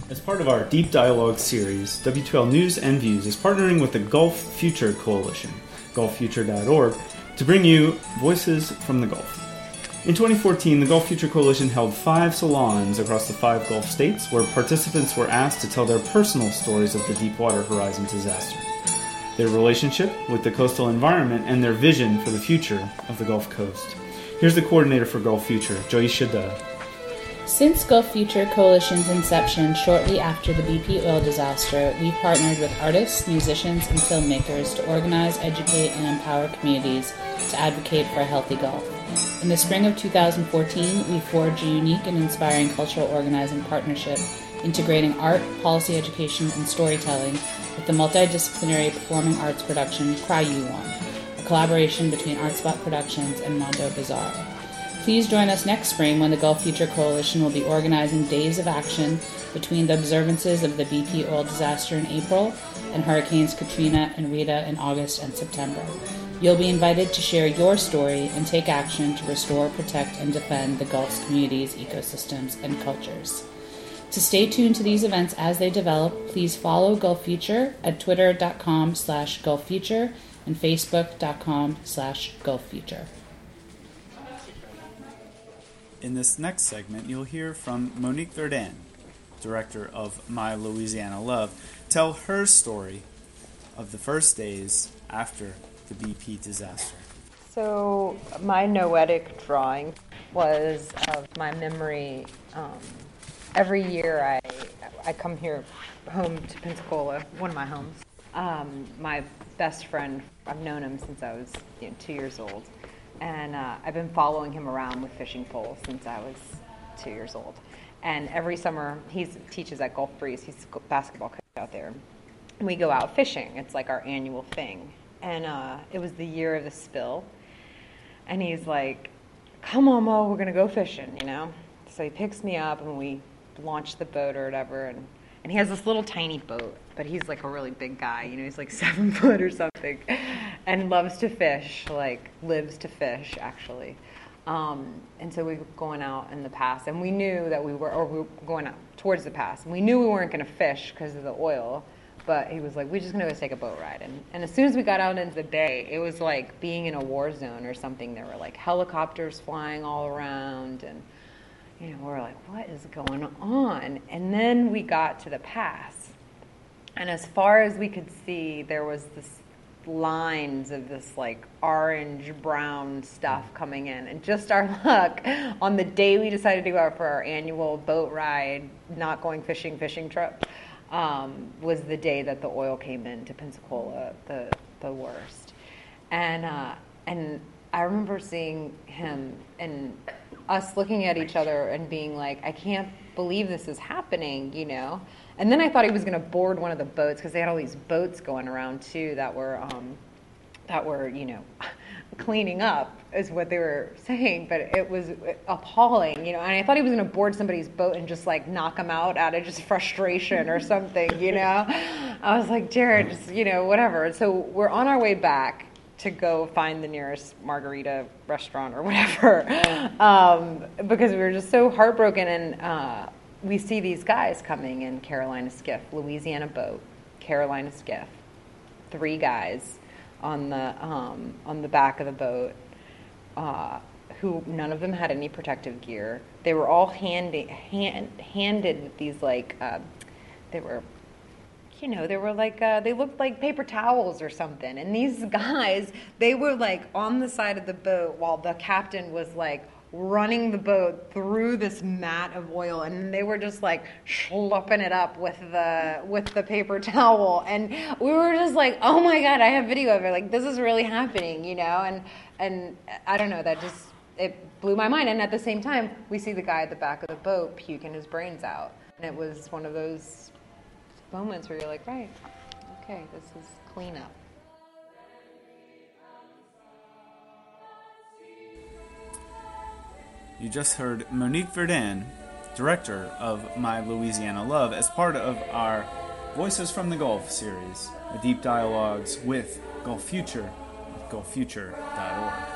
As part of our Deep Dialogue series, W2L News and Views is partnering with the Gulf Future Coalition, gulffuture.org, to bring you Voices from the Gulf. In 2014, the Gulf Future Coalition held 5 salons across the 5 Gulf states where participants were asked to tell their personal stories of the Deepwater Horizon disaster, their relationship with the coastal environment, and their vision for the future of the Gulf Coast. Here's the coordinator for Gulf Future, Joyisha Dutt. Since Gulf Future Coalition's inception shortly after the BP oil disaster, we've partnered with artists, musicians, and filmmakers to organize, educate, and empower communities to advocate for a healthy Gulf. In the spring of 2014, we forged a unique and inspiring cultural organizing partnership, integrating art, policy education, and storytelling with the multidisciplinary performing arts production Cry You One, a collaboration between Artspot Productions and Mondo Bazaar. Please join us next spring when the Gulf Future Coalition will be organizing days of action between the observances of the BP oil disaster in April and Hurricanes Katrina and Rita in August and September. You'll be invited to share your story and take action to restore, protect, and defend the Gulf's communities, ecosystems, and cultures. To stay tuned to these events as they develop, please follow Gulf Future at twitter.com/gulffuture and facebook.com/gulffuture. In this next segment, you'll hear from Monique Verdin, director of My Louisiana Love, tell her story of the first days after the BP disaster. So my noetic drawing was of my memory. Every year I come here home to Pensacola, one of my homes. My best friend, I've known him since I was 2 years old. And I've been following him around with fishing poles since I was 2 years old. And every summer, he teaches at Gulf Breeze. He's a basketball coach out there. And we go out fishing. It's like our annual thing. And it was the year of the spill. And he's like, come on, Mo, we're going to go fishing, So he picks me up and we launch the boat or whatever. And he has this little tiny boat, but he's like a really big guy. He's like 7 foot or something. And loves to fish, lives to fish, actually. And so we were going out in the pass, and we knew that we were going out towards the pass. And we knew we weren't going to fish because of the oil, but he was like, we're just going to go take a boat ride. And as soon as we got out into the bay, it was like being in a war zone or something. There were like helicopters flying all around, and we're like, what is going on? And then we got to the pass, and as far as we could see, there was this lines of this like orange brown stuff coming in, and just our luck, on the day we decided to go out for our annual boat ride, not going fishing trip, was the day that the oil came into Pensacola the worst. And I remember seeing him and us looking at each other and being like, I can't believe this is happening, And then I thought he was going to board one of the boats, because they had all these boats going around too that were cleaning up, is what they were saying. But it was appalling, And I thought he was going to board somebody's boat and just like knock them out out of just frustration or something, I was like, Jared, just whatever. So we're on our way back to go find the nearest margarita restaurant or whatever, because we were just so heartbroken. And we see these guys coming in Carolina skiff, Louisiana boat, Carolina skiff, 3 guys on the back of the boat, who none of them had any protective gear. They were all handed with these they looked like paper towels or something. And these guys, they were like on the side of the boat while the captain was like running the boat through this mat of oil, and they were just like schlepping it up with the paper towel. And we were just like, oh my God, I have video of it. Like, this is really happening, And I don't know, it blew my mind. And at the same time, we see the guy at the back of the boat puking his brains out. And it was one of those moments where you're like, right, okay, this is cleanup. You just heard Monique Verdin, director of My Louisiana Love, as part of our Voices from the Gulf series, a deep dialogues with Gulf Future, gulffuture.org.